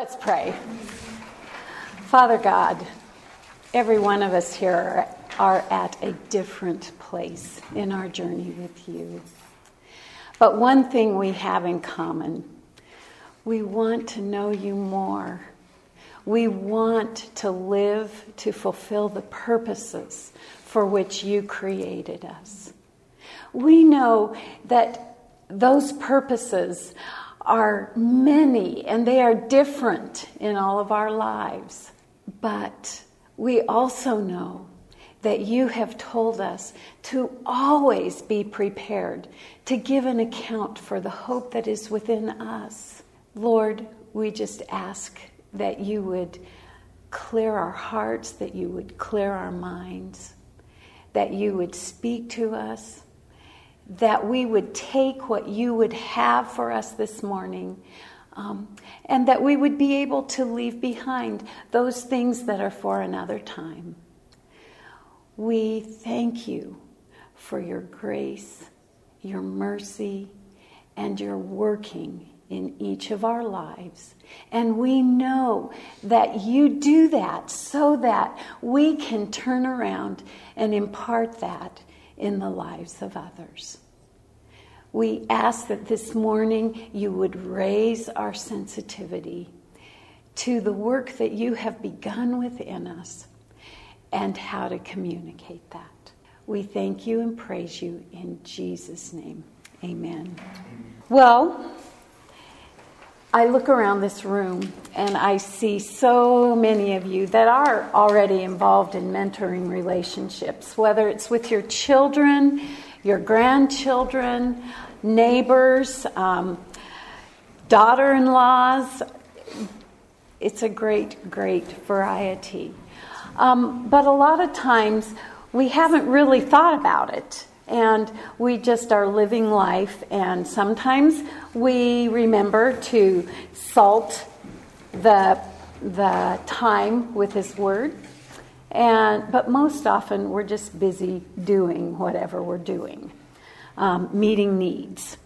Let's pray. Father God, every one of us here are at a different place in our journey with you. But one thing we have in common, we want to know you more. We want to live to fulfill the purposes for which you created us. We know that those purposes are many and they are different in all of our lives. But we also know that you have told us to always be prepared to give an account for the hope that is within us. Lord, we just ask that you would clear our hearts, that you would clear our minds, that you would speak to us, that we would take what you would have for us this morning, and that we would be able to leave behind those things that are for another time. We thank you for your grace, your mercy, and your working in each of our lives. And we know that you do that so that we can turn around and impart that in the lives of others. We ask that this morning you would raise our sensitivity to the work that you have begun within us and how to communicate that. We thank you and praise you in Jesus' name. Amen. Well, I look around this room and I see so many of you that are already involved in mentoring relationships, whether it's with your children, your grandchildren, neighbors, daughter-in-laws. It's a great, great variety. But a lot of times we haven't really thought about it. And we just are living life, and sometimes we remember to salt the time with His Word, but most often we're just busy doing whatever we're doing, meeting needs.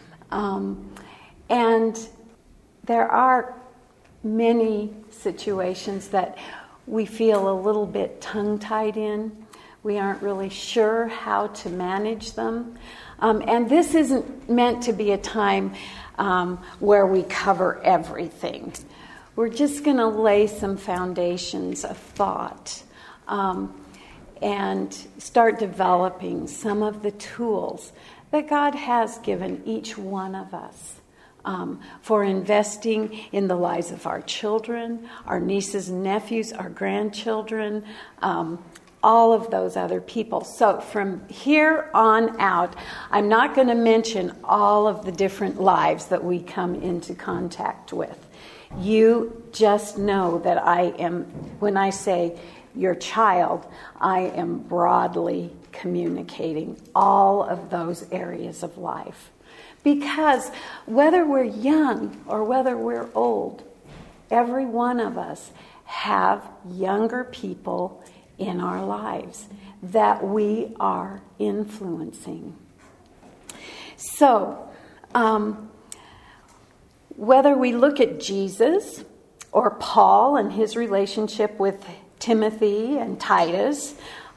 And there are many situations that we feel a little bit tongue-tied in. We aren't really sure how to manage them. And this isn't meant to be a time where we cover everything. We're just going to lay some foundations of thought and start developing some of the tools that God has given each one of us for investing in the lives of our children, our nieces and nephews, our grandchildren, all of those other people. So from here on out, I'm not going to mention all of the different lives that we come into contact with. You just know that I am, when I say your child, I am broadly communicating all of those areas of life. Because whether we're young or whether we're old, every one of us have younger people in our lives that we are influencing. So, whether we look at Jesus or Paul and his relationship with Timothy and Titus,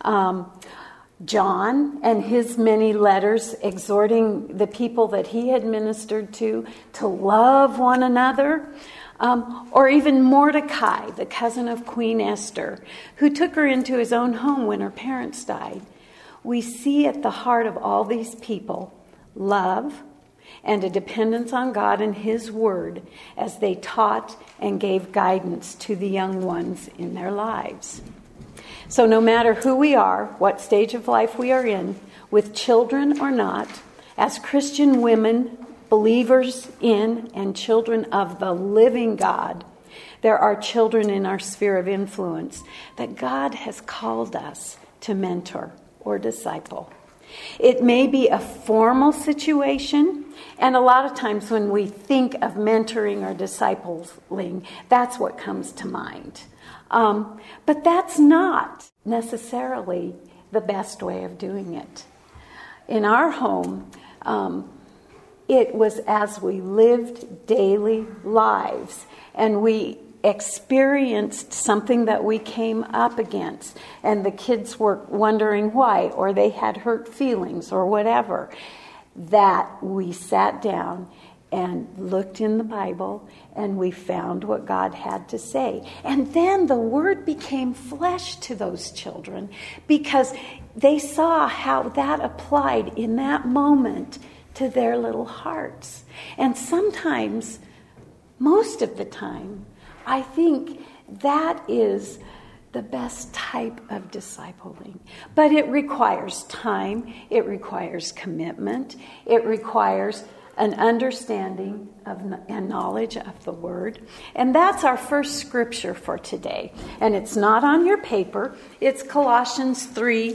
John and his many letters exhorting the people that he had ministered to love one another, or even Mordecai, the cousin of Queen Esther, who took her into his own home when her parents died. We see at the heart of all these people love and a dependence on God and His Word as they taught and gave guidance to the young ones in their lives. So no matter who we are, what stage of life we are in, with children or not, as Christian women, believers in and children of the living God, there are children in our sphere of influence that God has called us to mentor or disciple. It may be a formal situation, and a lot of times when we think of mentoring or discipling, that's what comes to mind. But that's not necessarily the best way of doing it. In our home, It was as we lived daily lives and we experienced something that we came up against, and the kids were wondering why, or they had hurt feelings or whatever, that we sat down and looked in the Bible and we found what God had to say. And then the Word became flesh to those children because they saw how that applied in that moment to their little hearts. And sometimes, most of the time, I think that is the best type of discipling. But it requires time, it requires commitment, it requires an understanding of and knowledge of the Word. And that's our first scripture for today. And it's not on your paper. It's Colossians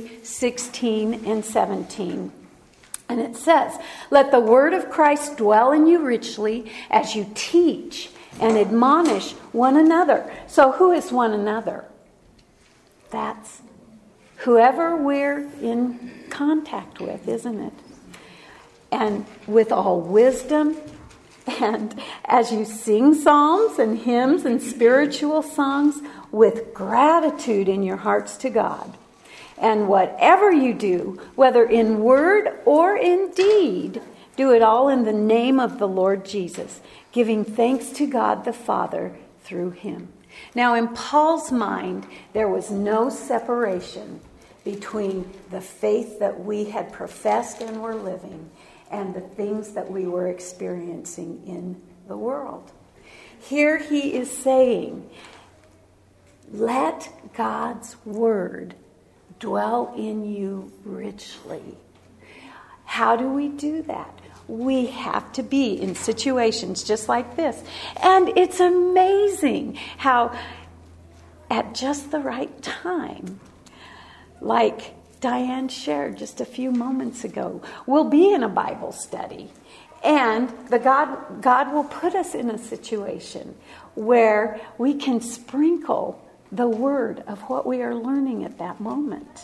3:16 and 17. And it says, "Let the word of Christ dwell in you richly as you teach and admonish one another." So who is one another? That's whoever we're in contact with, isn't it? And with all wisdom, and as you sing psalms and hymns and spiritual songs, with gratitude in your hearts to God. And whatever you do, whether in word or in deed, do it all in the name of the Lord Jesus, giving thanks to God the Father through him. Now, in Paul's mind, there was no separation between the faith that we had professed and were living and the things that we were experiencing in the world. Here he is saying, let God's word dwell in you richly. How do we do that? We have to be in situations just like this. And it's amazing how at just the right time, like Diane shared just a few moments ago, we'll be in a Bible study. And God will put us in a situation where we can sprinkle the word of what we are learning at that moment.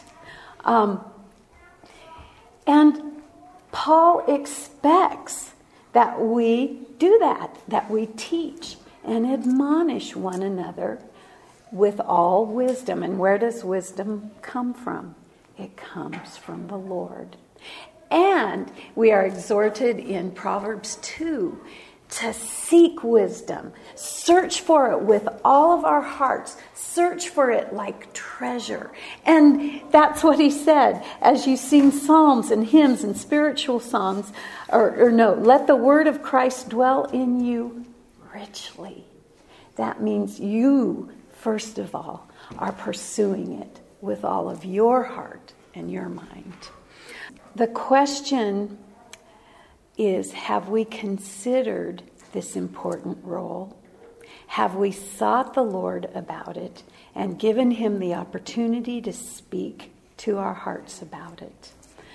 And Paul expects that we do that we teach and admonish one another with all wisdom. And where does wisdom come from? It comes from the Lord. And we are exhorted in Proverbs 2 to seek wisdom. Search for it with all of our hearts. Search for it like treasure. And that's what he said. As you sing psalms and hymns and spiritual songs, let the word of Christ dwell in you richly. That means you, first of all, are pursuing it with all of your heart and your mind. The question is, have we considered this important role? Have we sought the Lord about it and given him the opportunity to speak to our hearts about it?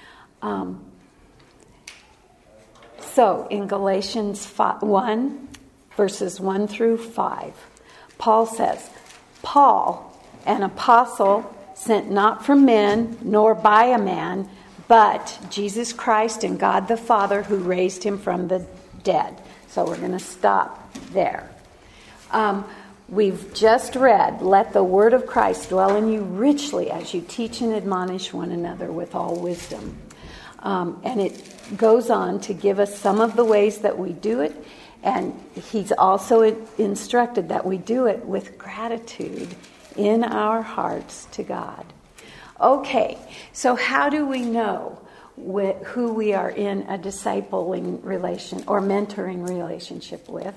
So in Galatians 1, verses 1 through 5, Paul says, Paul, an apostle, sent not from men, nor by a man, but Jesus Christ and God the Father who raised him from the dead. So we're going to stop there. We've just read, let the word of Christ dwell in you richly as you teach and admonish one another with all wisdom. And it goes on to give us some of the ways that we do it. And he's also instructed that we do it with gratitude in our hearts to God. Okay, so how do we know who we are in a discipling relation or mentoring relationship with?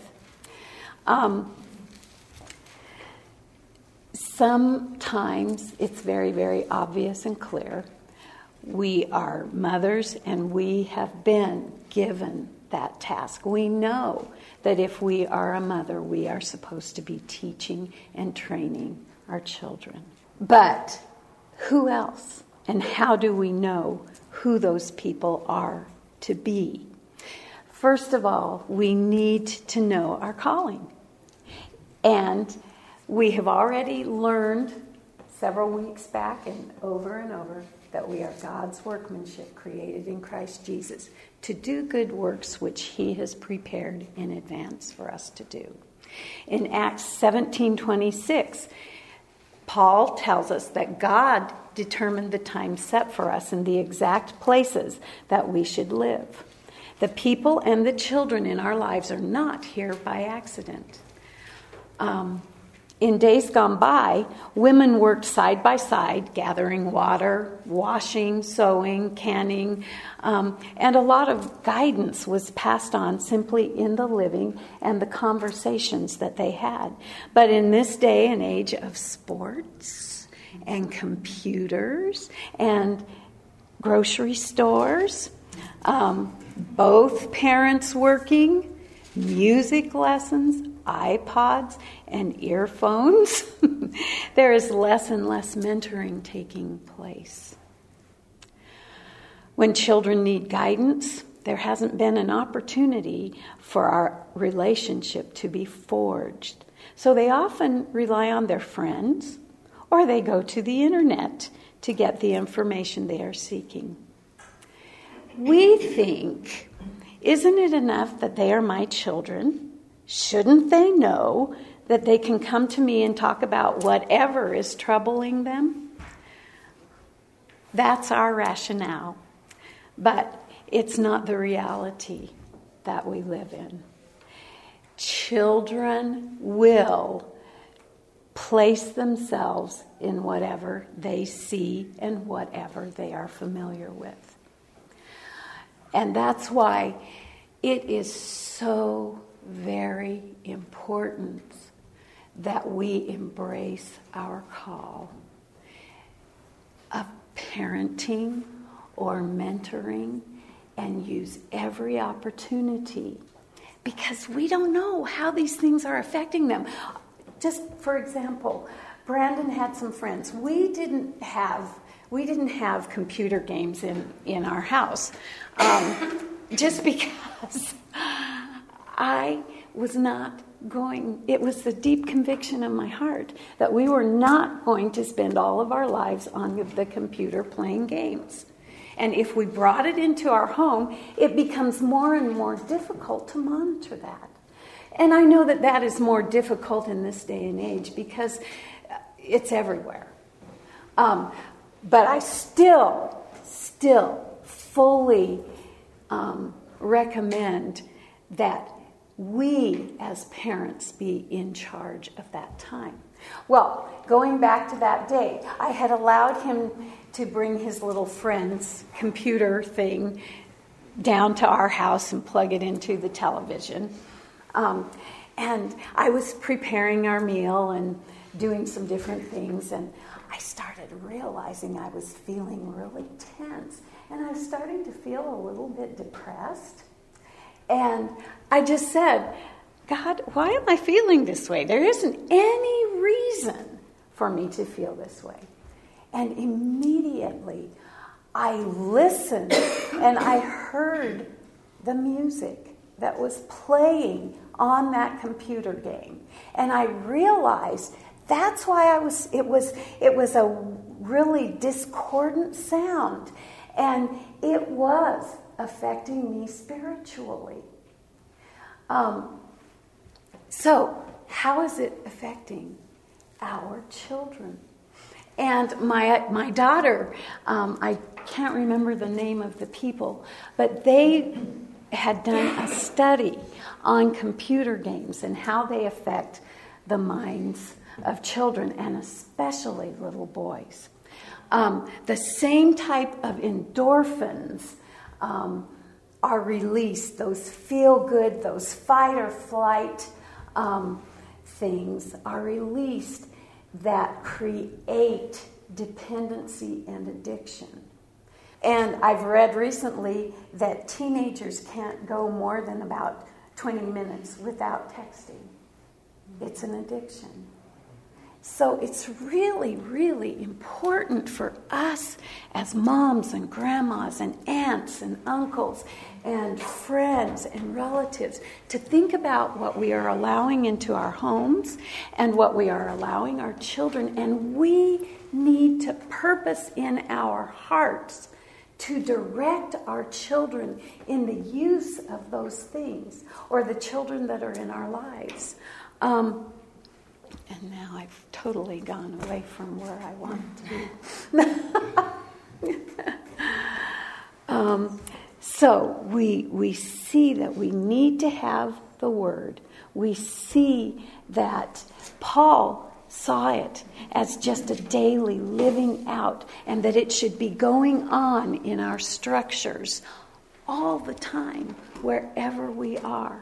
Sometimes it's very, very obvious and clear. We are mothers and we have been given that task. We know that if we are a mother, we are supposed to be teaching and training our children. But who else? And how do we know who those people are to be? First of all, we need to know our calling. And we have already learned several weeks back and over, that we are God's workmanship created in Christ Jesus to do good works which he has prepared in advance for us to do. In Acts 17:26, Paul tells us that God determined the time set for us and the exact places that we should live. The people and the children in our lives are not here by accident. In days gone by, women worked side by side, gathering water, washing, sewing, canning, and a lot of guidance was passed on simply in the living and the conversations that they had. But in this day and age of sports and computers and grocery stores, both parents working, music lessons, iPods, and earphones, there is less and less mentoring taking place. When children need guidance, there hasn't been an opportunity for our relationship to be forged. So they often rely on their friends, or they go to the internet to get the information they are seeking. We think, isn't it enough that they are my children? Shouldn't they know that they can come to me and talk about whatever is troubling them? That's our rationale. But it's not the reality that we live in. Children will place themselves in whatever they see and whatever they are familiar with. And that's why it is so very important that we embrace our call of parenting or mentoring and use every opportunity, because we don't know how these things are affecting them. Just for example, Brandon had some friends. We didn't have computer games in our house, just because I was not going. It was the deep conviction of my heart that we were not going to spend all of our lives on the computer playing games. And if we brought it into our home, it becomes more and more difficult to monitor that. And I know that that is more difficult in this day and age because it's everywhere. But I still fully recommend that we as parents be in charge of that time. Well, going back to that day, I had allowed him to bring his little friend's computer thing down to our house and plug it into the television. And I was preparing our meal and doing some different things, and I started realizing I was feeling really tense, and I was starting to feel a little bit depressed. And I just said, God, why am I feeling this way? There isn't any reason for me to feel this way. And immediately I listened and I heard the music that was playing on that computer game. And I realized that's why it was a really discordant sound. And it was affecting me spiritually. So how is it affecting our children? And my daughter, I can't remember the name of the people, but they had done a study on computer games and how they affect the minds of children, and especially little boys. The same type of endorphins are released, those feel-good, those fight or flight things are released that create dependency and addiction. And I've read recently that teenagers can't go more than about 20 minutes without texting. It's an addiction. So it's really, really important for us as moms and grandmas and aunts and uncles and friends and relatives to think about what we are allowing into our homes and what we are allowing our children. And we need to purpose in our hearts to direct our children in the use of those things, or the children that are in our lives. And now I've totally gone away from where I wanted to be. So we see that we need to have the Word. We see that Paul saw it as just a daily living out, and that it should be going on in our structures all the time, wherever we are.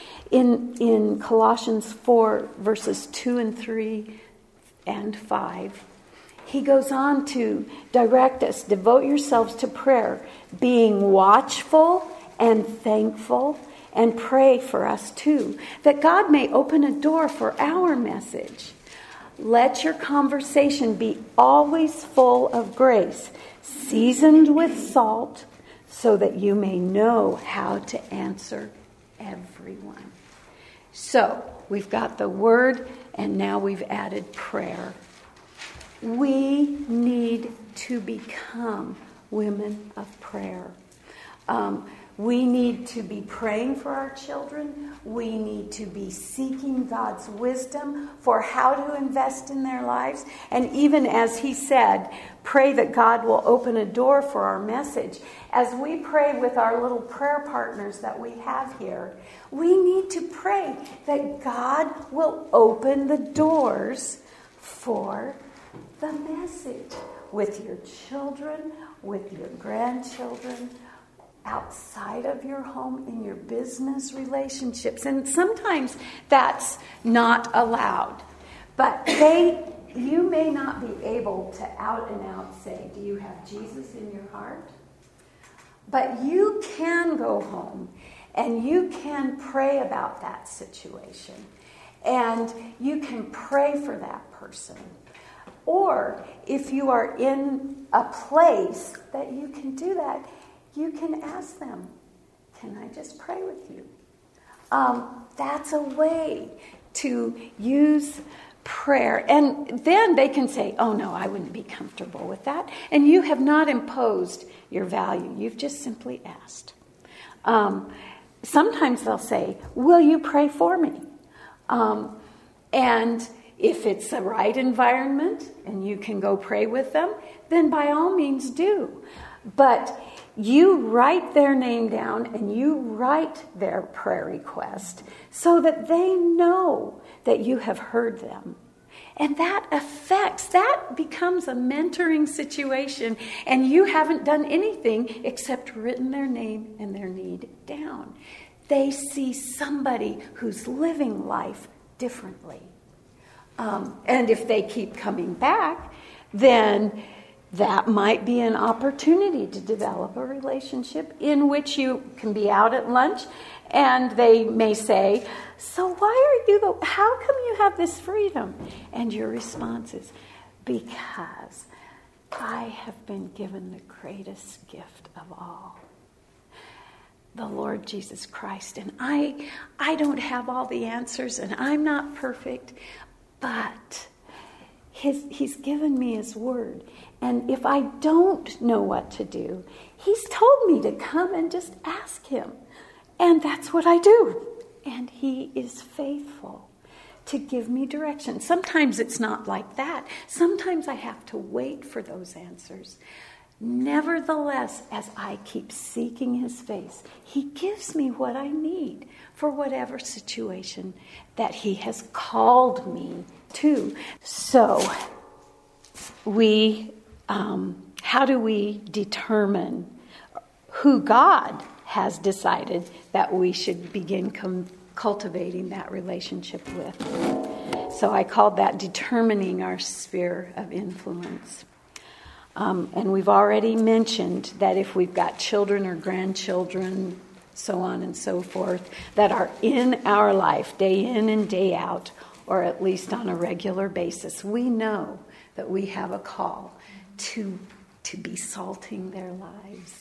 In Colossians 4, verses 2 and 3 and 5, he goes on to direct us, devote yourselves to prayer, being watchful and thankful, and pray for us too, that God may open a door for our message. Let your conversation be always full of grace, seasoned with salt, so that you may know how to answer everyone. So, we've got the Word, and now we've added prayer. We need to become women of prayer. We need to be praying for our children. We need to be seeking God's wisdom for how to invest in their lives. And even as he said, pray that God will open a door for our message. As we pray with our little prayer partners that we have here, we need to pray that God will open the doors for the message with your children, with your grandchildren, outside of your home, in your business relationships. And sometimes that's not allowed. But you may not be able to out and out say, do you have Jesus in your heart? But you can go home and you can pray about that situation. And you can pray for that person. Or if you are in a place that you can do that, you can ask them, can I just pray with you? That's a way to use prayer. And then they can say, oh no, I wouldn't be comfortable with that. And you have not imposed your value. You've just simply asked. Sometimes they'll say, will you pray for me? And if it's the right environment and you can go pray with them, then by all means do. But you write their name down and you write their prayer request so that they know that you have heard them. And that becomes a mentoring situation, and you haven't done anything except written their name and their need down. They see somebody who's living life differently. And if they keep coming back, then that might be an opportunity to develop a relationship in which you can be out at lunch and they may say, so how come you have this freedom? And your response is, because I have been given the greatest gift of all, the Lord Jesus Christ. And I don't have all the answers and I'm not perfect, but He's given me His Word. And if I don't know what to do, He's told me to come and just ask Him. And that's what I do. And He is faithful to give me direction. Sometimes it's not like that. Sometimes I have to wait for those answers. Nevertheless, as I keep seeking His face, He gives me what I need for whatever situation that He has called me to. So, how do we determine who God has decided that we should begin cultivating that relationship with? So I called that determining our sphere of influence. And we've already mentioned that if we've got children or grandchildren, so on and so forth, that are in our life, day in and day out, or at least on a regular basis, we know that we have a call to be salting their lives.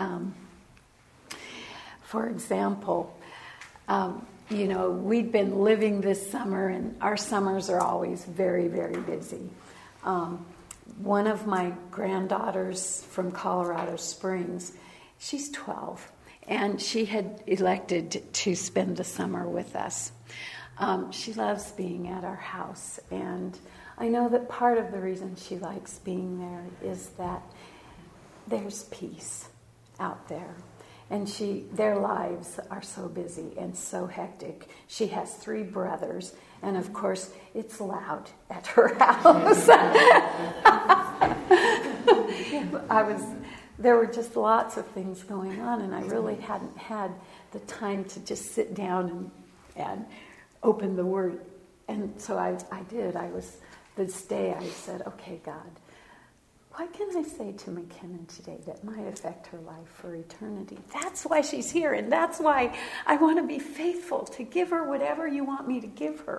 For example, we've been living this summer, and our summers are always very, very busy. One of my granddaughters from Colorado Springs, she's 12, and she had elected to spend the summer with us. She loves being at our house, and I know that part of the reason she likes being there is that there's peace out there. And their lives are so busy and so hectic. She has 3 brothers, and of course, it's loud at her house. There were just lots of things going on, and I really hadn't had the time to just sit down and open the Word. And so I did. This day I said, okay, God, what can I say to McKinnon today that might affect her life for eternity? That's why she's here, and that's why I want to be faithful to give her whatever you want me to give her.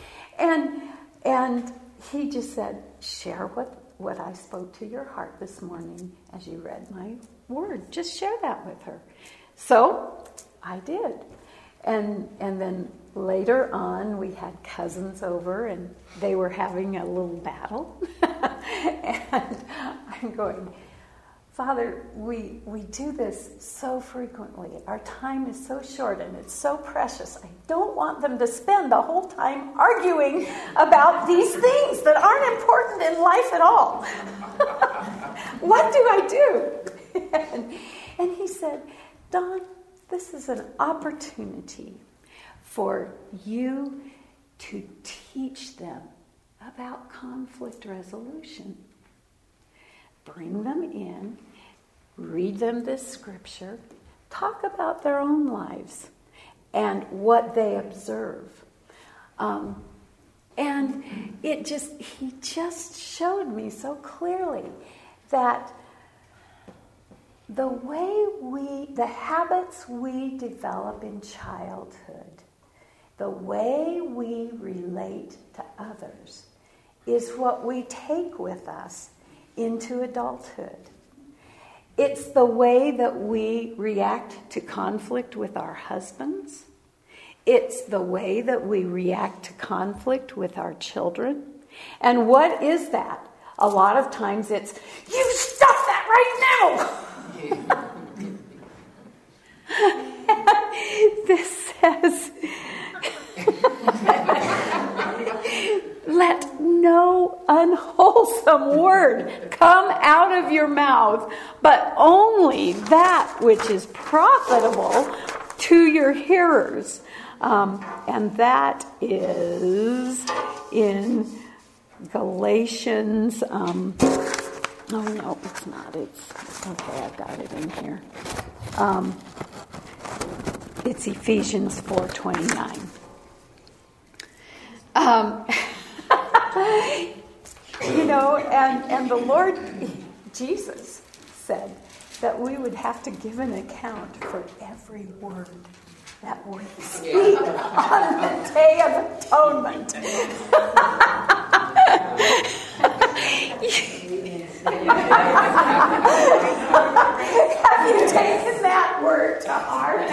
And he just said, share what I spoke to your heart this morning as you read my word. Just share that with her. So I did. And then later on, we had cousins over, and they were having a little battle. And I'm going, Father, we do this so frequently. Our time is so short, and it's so precious. I don't want them to spend the whole time arguing about these things that aren't important in life at all. What do I do? And he said, Dawn, this is an opportunity for you to teach them about conflict resolution. Bring them in, read them this scripture, talk about their own lives and what they observe. And he just showed me so clearly that the habits we develop in childhood, the way we relate to others, is what we take with us into adulthood. It's the way that we react to conflict with our husbands. It's the way that we react to conflict with our children. And what is that? A lot of times it's, you stop that right now! This says, let no unwholesome word come out of your mouth, but only that which is profitable to your hearers. And that is in Galatians. Oh, no, it's not. Okay, I've got it in here. It's Ephesians 4:29. And the Lord Jesus said that we would have to give an account for every word that we speak on the Day of Atonement. Have you taken that word to heart?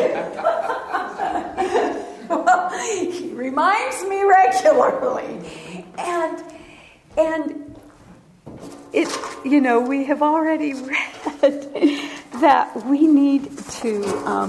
Well, he reminds me regularly. And it, we have already read that we need to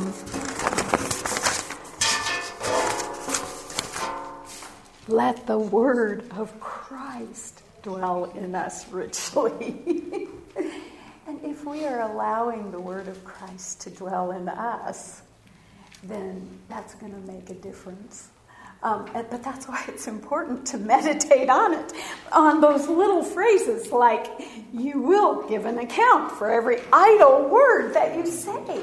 let the word of Christ dwell in us richly. And if we are allowing the word of Christ to dwell in us, then that's going to make a difference. But that's why it's important to meditate on it, on those little phrases like, you will give an account for every idle word that you say.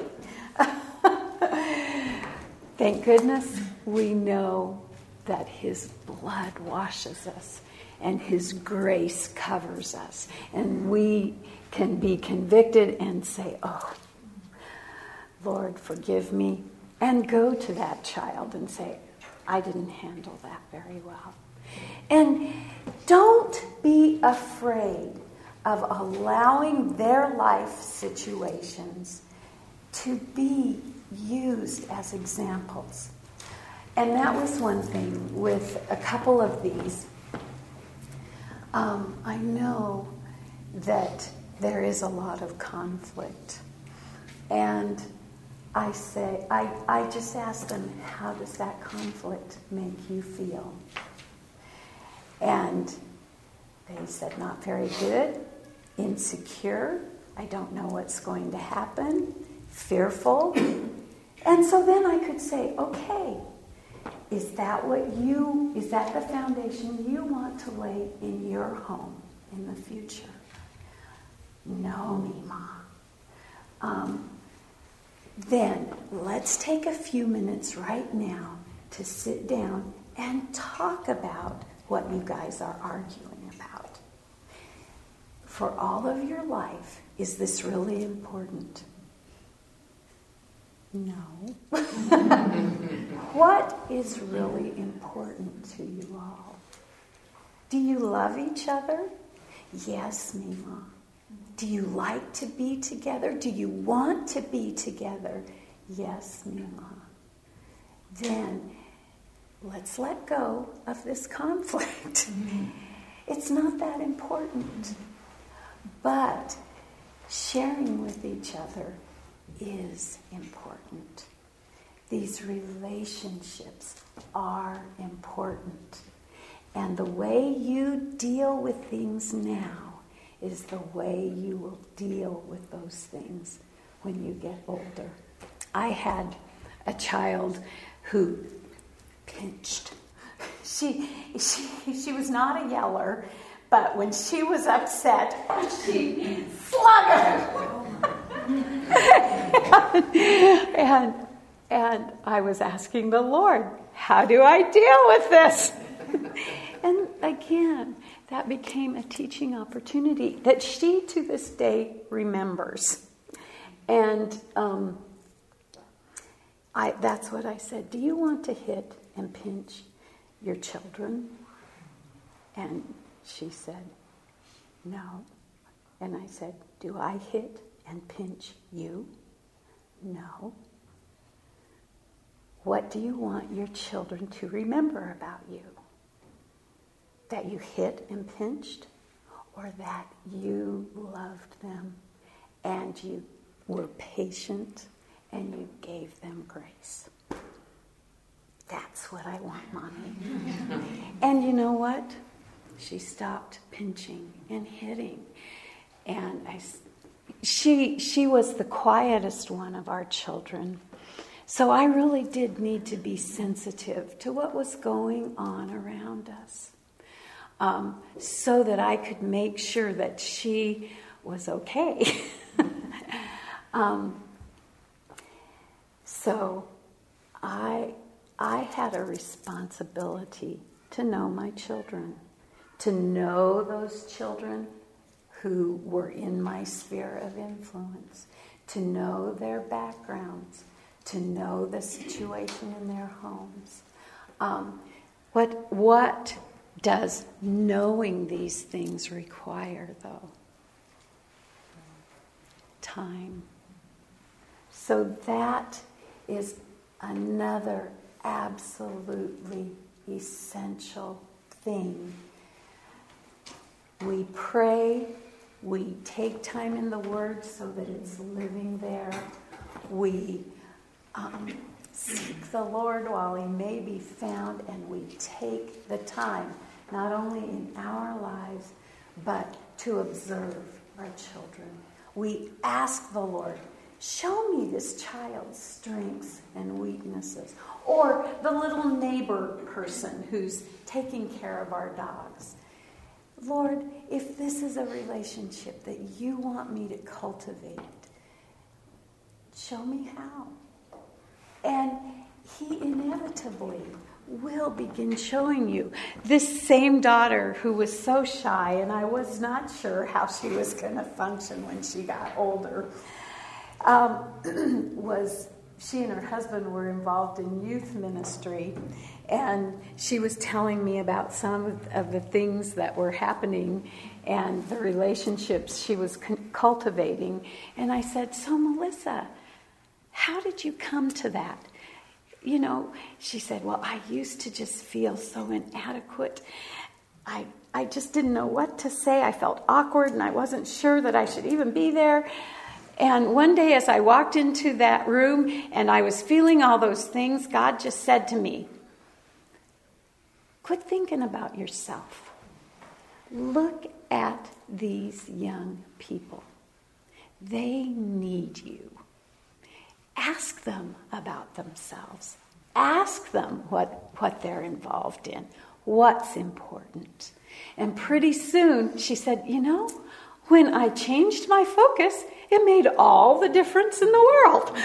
Thank goodness we know that his blood washes us and his grace covers us. And we can be convicted and say, oh, Lord, forgive me. And go to that child and say, I didn't handle that very well. And don't be afraid of allowing their life situations to be used as examples. And that was one thing with a couple of these. I know that there is a lot of conflict. And I just ask them, how does that conflict make you feel? And they said, not very good, insecure, I don't know what's going to happen, fearful. And so then I could say, okay, is that the foundation you want to lay in your home in the future? No, Mima. Then let's take a few minutes right now to sit down and talk about what you guys are arguing about. For all of your life, is this really important? No. What is really important to you all? Do you love each other? Yes, Mima. Do you like to be together? Do you want to be together? Yes, Mima. Then let's let go of this conflict. It's not that important. But sharing with each other is important. These relationships are important. And the way you deal with things now is the way you will deal with those things when you get older. I had a child who pinched. She was not a yeller, but when she was upset, she slung her. and I was asking the Lord, how do I deal with this? And again, that became a teaching opportunity that she, to this day, remembers. And that's what I said. Do you want to hit and pinch your children? And she said, no. And I said, do I hit and pinch you? No. What do you want your children to remember about you? That you hit and pinched, or that you loved them and you were patient and you gave them grace? That's what I want, Mommy. And you know what? She stopped pinching and hitting. And she was the quietest one of our children. So I really did need to be sensitive to what was going on around us. So that I could make sure that she was okay. So I had a responsibility to know my children, to know those children who were in my sphere of influence, to know their backgrounds, to know the situation in their homes. What does knowing these things require, though? Time. So that is another absolutely essential thing. We pray, we take time in the Word so that it's living there. We seek the Lord while He may be found, and we take the time, not only in our lives, but to observe our children. We ask the Lord, show me this child's strengths and weaknesses. Or the little neighbor person who's taking care of our dogs. Lord, if this is a relationship that you want me to cultivate, show me how. And He inevitably will begin showing you. This same daughter who was so shy, and I was not sure how she was going to function when she got older, she and her husband were involved in youth ministry, And she was telling me about some of the things that were happening and the relationships she was cultivating. And I said, so Melissa, how did you come to that? You know, she said, well, I used to just feel so inadequate. I just didn't know what to say. I felt awkward and I wasn't sure that I should even be there. And one day as I walked into that room and I was feeling all those things, God just said to me, quit thinking about yourself. Look at these young people. They need you. Ask them about themselves. Ask them what they're involved in, what's important. And pretty soon, she said, you know, when I changed my focus, it made all the difference in the world.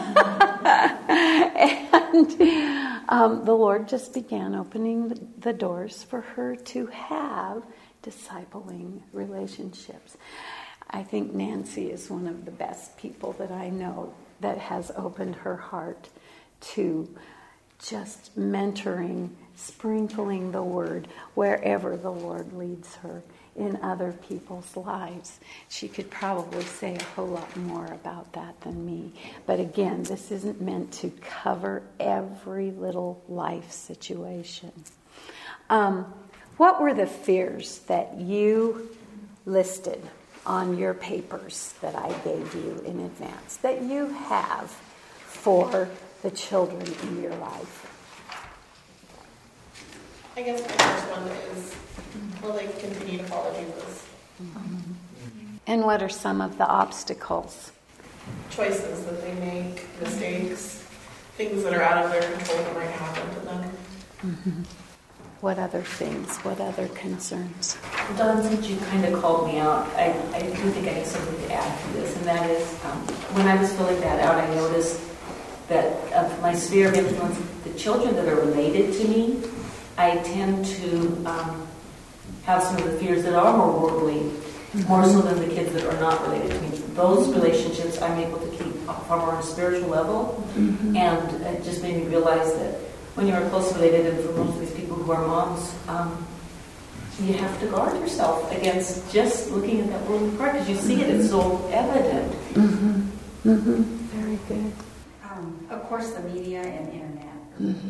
And the Lord just began opening the doors for her to have discipling relationships. I think Nancy is one of the best people that I know that has opened her heart to just mentoring, sprinkling the word wherever the Lord leads her in other people's lives. She could probably say a whole lot more about that than me. But again, this isn't meant to cover every little life situation. What were the fears that you listed on your papers that I gave you in advance, that you have for the children in your life? I guess my first one is, will they continue to follow Jesus? And what are some of the obstacles? Choices that they make, mistakes, things that are out of their control that might happen to them. Mm-hmm. What other things? What other concerns? Dawn, since you kind of called me out, I do think I have something to add to this, and that is, when I was filling that out, I noticed that of my sphere of influence, the children that are related to me, I tend to have some of the fears that are more worldly, more so than the kids that are not related to me. Those relationships I'm able to keep far more on a spiritual level, and it just made me realize that when you're close related, and for most of these people who are moms, you have to guard yourself against just looking at that worldly part, because you see it, it's so evident. Very good. Of course, the media and internet.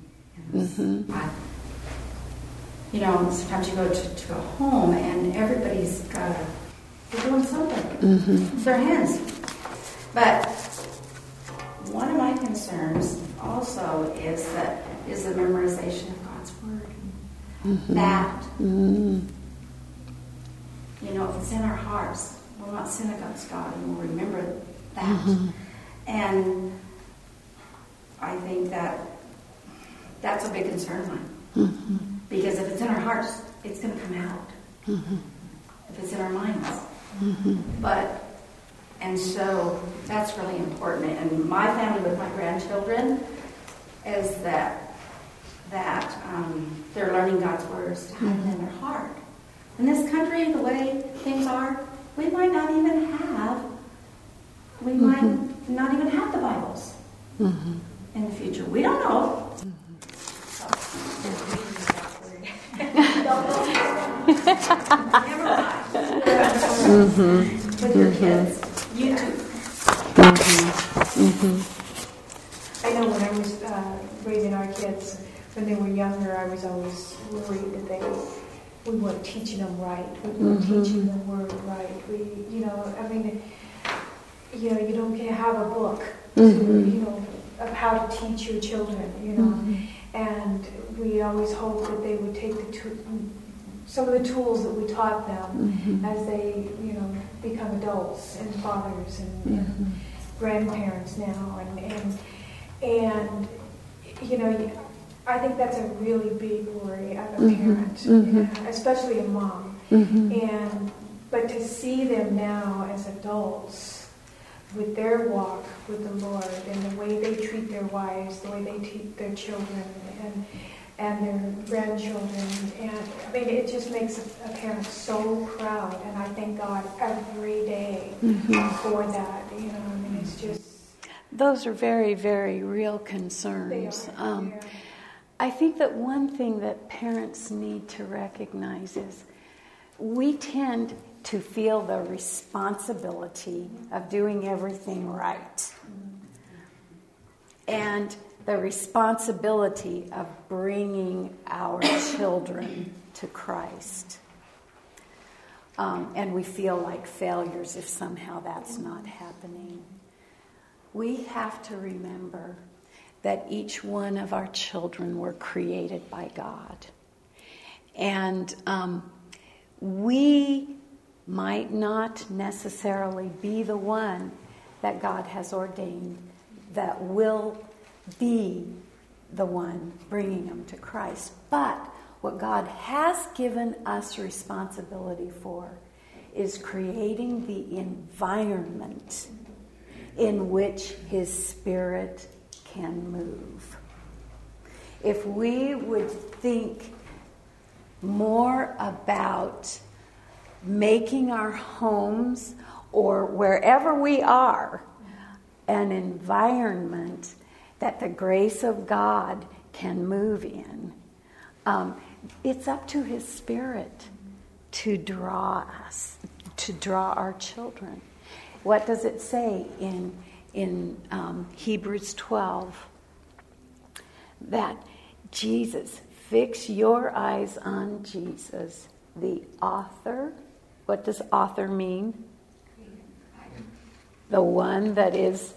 You know, sometimes you go to a home and everybody's got they're doing something. It's their hands. But one of my concerns also is the memorization of God's Word. That, you know, if it's in our hearts, we'll not sin against God, and we'll remember that. And I think that's a big concern of mine. Because if it's in our hearts, it's going to come out. If it's in our minds. And so that's really important. And my family with my grandchildren is that they're learning God's words to have it in their heart. In this country, the way things are, we might not even have the Bibles in the future. We don't know. With your kids, YouTube. I know when I was raising our kids, when they were younger, I was always worried that we weren't teaching them right. We weren't teaching the Word right. You don't have a book of how to teach your children, And we always hoped that they would take some of the tools that we taught them as they, become adults and fathers and grandparents now. And I think that's a really big worry of a parent, especially a mom. But to see them now as adults with their walk with the Lord and the way they treat their wives, the way they treat their children and their grandchildren, and it just makes a parent so proud, and I thank God every day for that. It's just those are very, very real concerns. They are. I think that one thing that parents need to recognize is we tend to feel the responsibility of doing everything right. And the responsibility of bringing our children to Christ. And we feel like failures if somehow that's not happening. We have to remember that each one of our children were created by God. And we might not necessarily be the one that God has ordained that will be the one bringing them to Christ. But what God has given us responsibility for is creating the environment in which His Spirit can move. If we would think more about making our homes or wherever we are an environment that the grace of God can move in, it's up to His Spirit to draw us, to draw our children. What does it say in Hebrews 12? That Jesus, fix your eyes on Jesus, the author. What does author mean? The one that is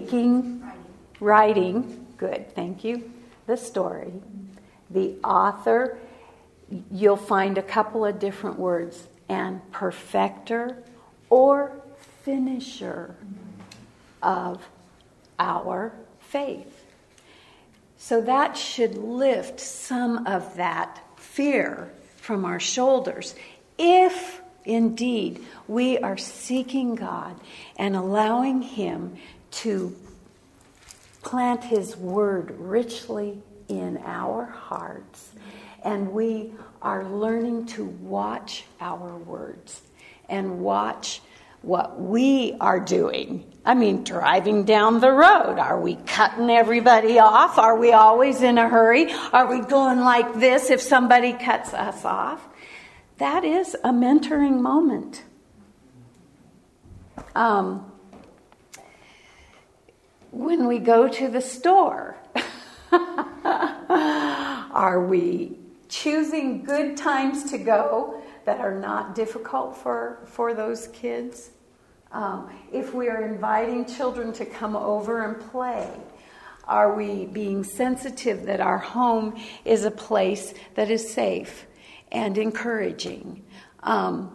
writing. Good, thank you. The story. The author, you'll find a couple of different words, and perfecter or finisher of our faith. So that should lift some of that fear from our shoulders. If indeed we are seeking God and allowing Him to plant His word richly in our hearts, and we are learning to watch our words and watch what we are doing. I mean, driving down the road. Are we cutting everybody off? Are we always in a hurry? Are we going like this if somebody cuts us off? That is a mentoring moment. When we go to the store, are we choosing good times to go that are not difficult for those kids? If we are inviting children to come over and play, are we being sensitive that our home is a place that is safe and encouraging? I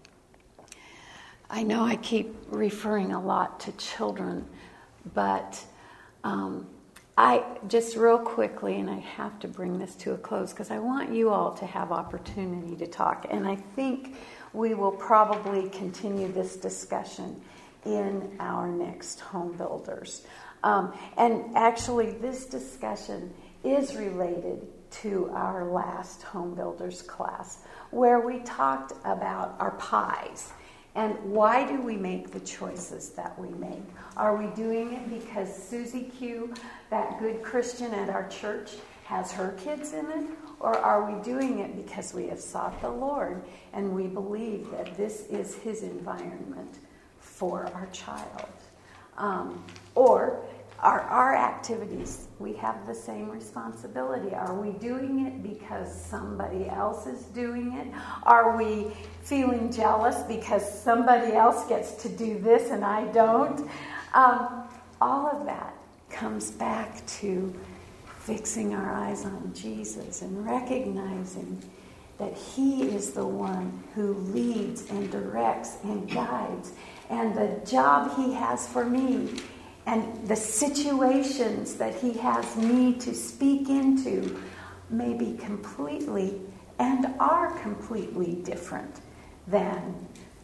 know I keep referring a lot to children, but I just real quickly, and I have to bring this to a close because I want you all to have opportunity to talk. And I think we will probably continue this discussion in our next Home Builders. And actually, this discussion is related to our last Home Builders class, where we talked about our pies. And why do we make the choices that we make? Are we doing it because Susie Q, that good Christian at our church, has her kids in it? Or are we doing it because we have sought the Lord and we believe that this is His environment for our child? Or are our activities, we have the same responsibility. Are we doing it because somebody else is doing it? Are we feeling jealous because somebody else gets to do this and I don't? All of that comes back to fixing our eyes on Jesus and recognizing that He is the one who leads and directs and guides. And the job He has for me and the situations that He has me to speak into may be completely and are completely different than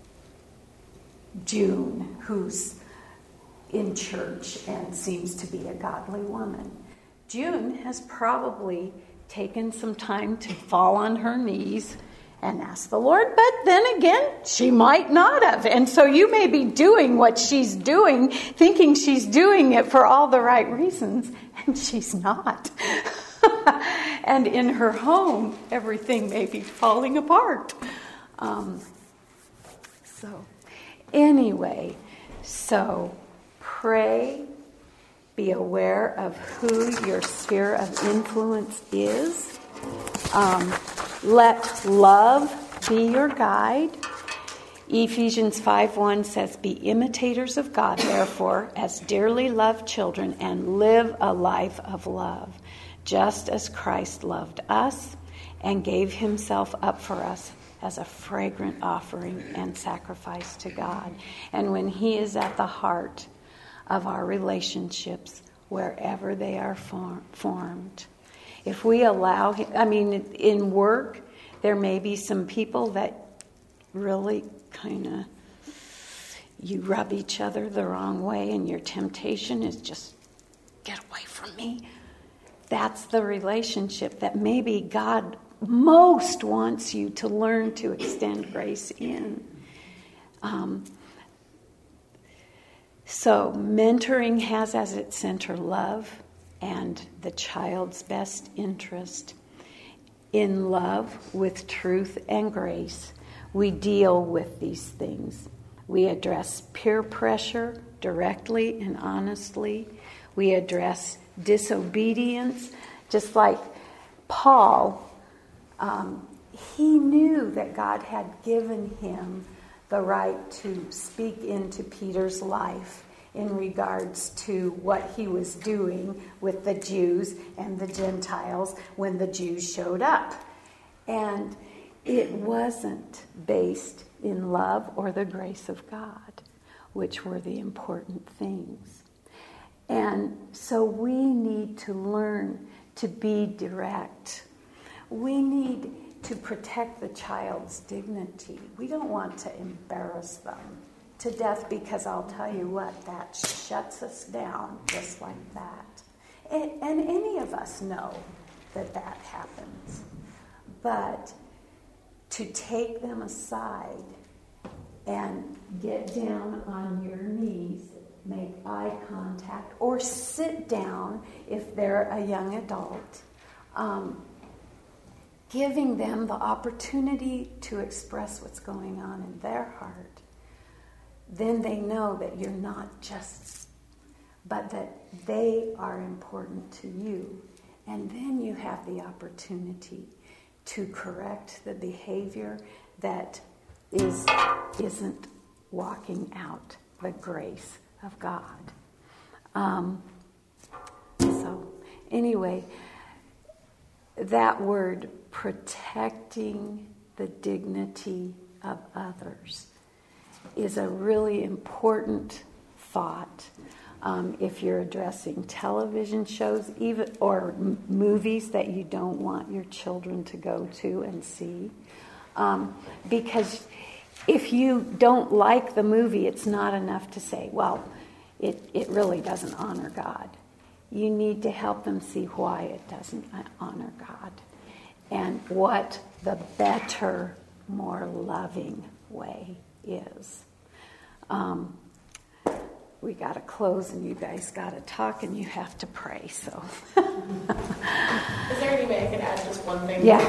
June, who's in church and seems to be a godly woman. June has probably taken some time to fall on her knees and ask the Lord, but then again, she might not have. And so you may be doing what she's doing, thinking she's doing it for all the right reasons, and she's not. And in her home, everything may be falling apart. So pray, be aware of who your sphere of influence is. Let love be your guide. Ephesians 5:1 says, "Be imitators of God, therefore, as dearly loved children, and live a life of love, just as Christ loved us and gave himself up for us as a fragrant offering and sacrifice to God." And when he is at the heart of our relationships, wherever they are formed, if we allow him, in work, there may be some people that really kind of, you rub each other the wrong way, and your temptation is just, get away from me. That's the relationship that maybe God most wants you to learn to extend grace in. So mentoring has as its center love and the child's best interest. In love, with truth and grace, we deal with these things. We address peer pressure directly and honestly. We address disobedience, just like Paul. He knew that God had given him the right to speak into Peter's life in regards to what he was doing with the Jews and the Gentiles when the Jews showed up. And it wasn't based in love or the grace of God, which were the important things. And so we need to learn to be direct. We need to protect the child's dignity. We don't want to embarrass them to death, because I'll tell you what, that shuts us down just like that. And any of us know that happens. But to take them aside and get down on your knees, make eye contact, or sit down if they're a young adult, giving them the opportunity to express what's going on in their heart, then they know that you're not just, but that they are important to you. And then you have the opportunity to correct the behavior that isn't walking out the grace of God. So anyway, that word, protecting the dignity of others, is a really important thought. If you're addressing television shows, even or movies that you don't want your children to go to and see, because if you don't like the movie, it's not enough to say, well, it really doesn't honor God. You need to help them see why it doesn't honor God and what the better, more loving way is. We got to close, and you guys got to talk, and you have to pray. So, is there any way I can add just one thing? Yeah.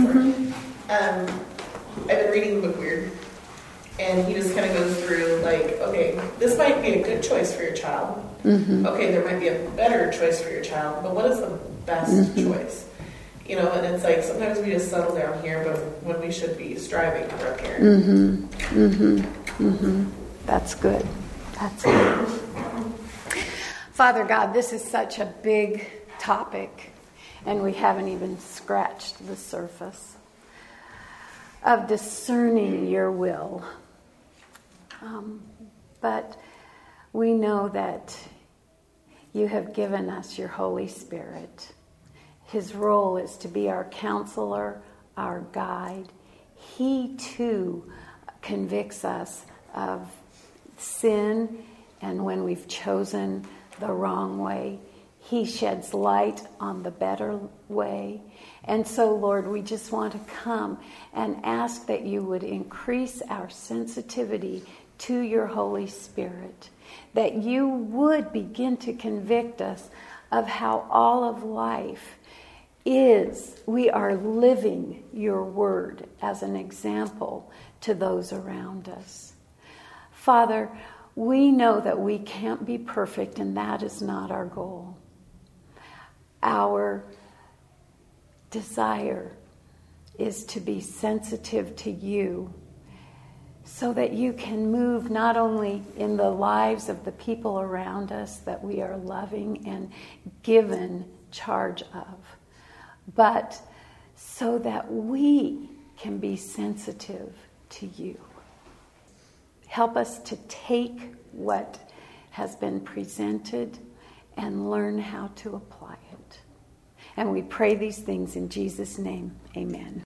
I've been reading the book Weird, and he just kind of goes through like, okay, this might be a good choice for your child. Mm-hmm. Okay, there might be a better choice for your child, but what is the best choice? You know, and it's like sometimes we just settle down here, but when we should be striving for up here. Mm-hmm. Mm-hmm. Mm-hmm. That's good. That's good. Father God, this is such a big topic, and we haven't even scratched the surface of discerning your will. But we know that you have given us your Holy Spirit. His role is to be our counselor, our guide. He too convicts us of sin, and when we've chosen the wrong way, he sheds light on the better way. And so, Lord, we just want to come and ask that you would increase our sensitivity to your Holy Spirit, that you would begin to convict us of how all of life we are living your word as an example to those around us. Father, we know that we can't be perfect, and that is not our goal. Our desire is to be sensitive to you so that you can move not only in the lives of the people around us that we are loving and given charge of, but so that we can be sensitive to you. Help us to take what has been presented and learn how to apply it. And we pray these things in Jesus' name. Amen.